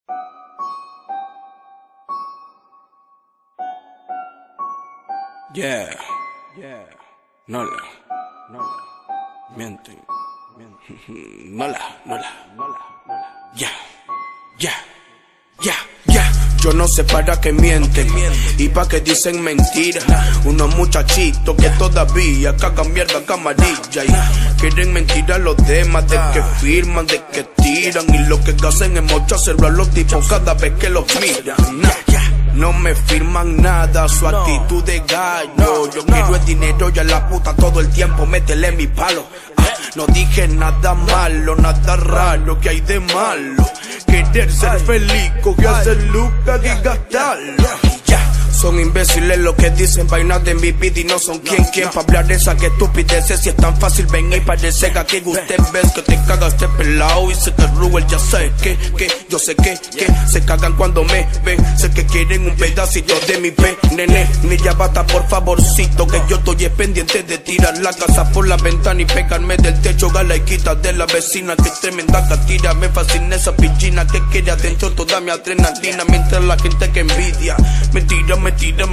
Yeah, Nola, mienten, Nola, ya. Yo no sé para qué mienten y pa' qué dicen mentiras. Unos muchachitos que todavía cagan mierda camarilla y quieren mentir a los demás de que firman, de que tiran, y lo que hacen es mochárselo a los tipos cada vez que los miran. No me firman nada, su actitud de gallo. Yo quiero el dinero y a la puta todo el tiempo métele mi palo. No dije nada malo, nada raro, que hay de malo querer ser feliz, cogerse lucas y gastarlo. Son imbéciles los que dicen vainas de mi vida y no son quien pa' hablar de esa que estupideces. Si es tan fácil venir parece que aquí usted ves que te caga este pelado y se te arruga el ya sabes que yo sé que se cagan cuando me ven. Sé que quieren un pedacito de mi nene. Niña bata por favorcito que yo estoy pendiente de tirar la casa por la ventana y pegarme del techo gala y quita de la vecina que tremenda catira. Me fascina esa piscina que quiere adentro toda mi adrenalina mientras la gente que envidia me tiran,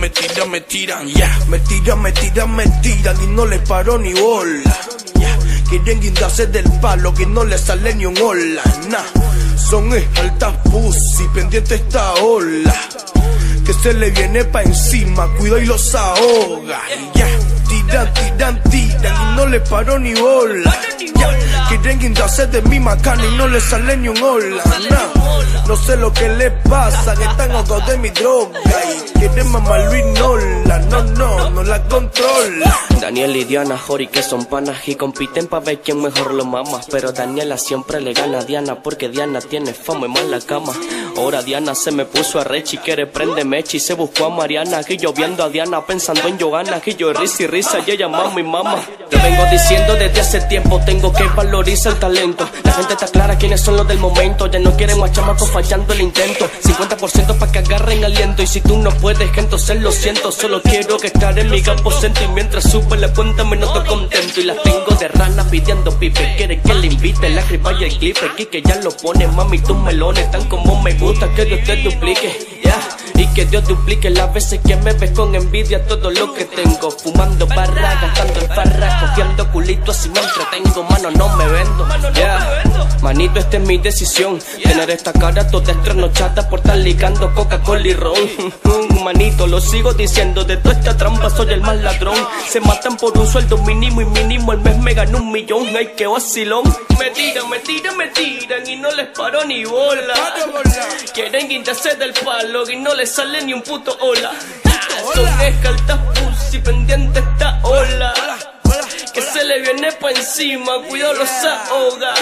yeah. Me tiran y no les paro ni bola, yeah. Quieren guindarse del palo que no les sale ni un hola, nah. Son altas pussy, pendiente esta ola que se le viene pa' encima, cuida y los ahoga, yeah. Tiran y no les paro ni bola, yeah. Quieren guindarse de mi macana y no les sale ni un hola, nah. No sé lo que les pasa, que están ahogados de mi droga y quieren mamar Luis Nola, no la controla. Daniel y Diana, Jori que son panas y compiten pa' ver quién mejor lo mama. Pero Daniela siempre le gana a Diana porque Diana tiene fama y más la cama. Ahora Diana se me puso a rechi, quiere prende mechi y se buscó a Mariana. Y yo viendo a Diana pensando en Johanna, y yo risa y risa y ella mama y mama. Te vengo diciendo desde hace tiempo, tengo que valorizar el talento. La gente está clara quiénes son los del momento, ya no quieren más chamacos fallando el intento. 50% pa' que agarren aliento y si tú no puedes, que entonces lo siento. Solo quiero que estar en mi campo y mientras sube la cuenta me noto contento. Y las tengo de rana pidiendo pipe, quiere que le invite la cripa y el clip. Aquí que ya lo pone, mami, tus melones tan como me gusta, que Dios te duplique, yeah. Y que Dios duplique las veces que me ves con envidia todo lo que tengo. Fumando barra, gastando en farra, cogiendo culito así me entretengo. Mano, no me vendo, yeah. Manito, esta es mi decisión, tener esta cara toda estrenochada por estar ligando Coca-Cola y ron. Manito, lo sigo diciendo, de toda esta trampa soy el más ladrón. Se matan por un sueldo mínimo y mínimo el mes me gano 1 millón. Ay, qué vacilón. Me tiran y no les paro ni bola. Quieren guindarse del palo y no les sale ni un puto hola. Son escaltas pussy, pendiente esta ola que se le viene pa' encima, cuidado los ahoga,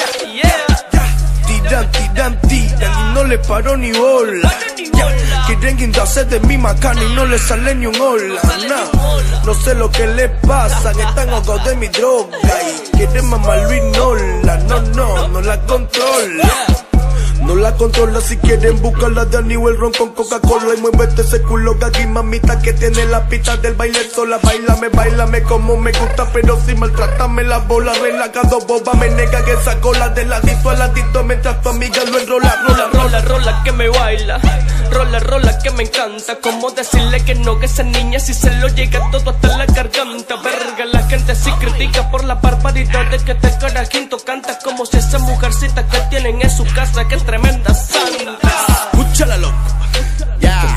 yeah. Tiran y no les paro ni bola, yeah. Quieren guindarse de mi macana y no les sale ni un hola, nah. No sé lo que les pasa, que están ahogados de mi droga y quieren mamar Luis Nola, no la controla. No la controla, si quieren buscarla de Aníbal Ron con Coca-Cola. Y muévete ese culo gagui, mamita, que tiene la pista del baile sola. Báilame como me gusta, pero si maltrátame la bola. Relajado, boba, me nega que esa cola de ladito a ladito mientras tu amiga lo enrola. Rola que me baila, rola que me encanta. Como decirle que no, que esa niña si se lo llega todo hasta la garganta. Verga, la gente sí critica por la barbaridad de que este carajito canta. Como si esa mujercita que tienen en su casa, que tremenda santa. Escúchala, loco. Ya.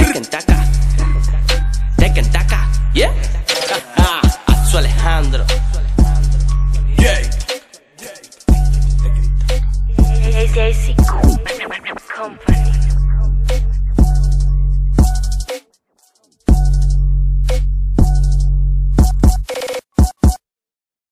Yeah. Alejandro.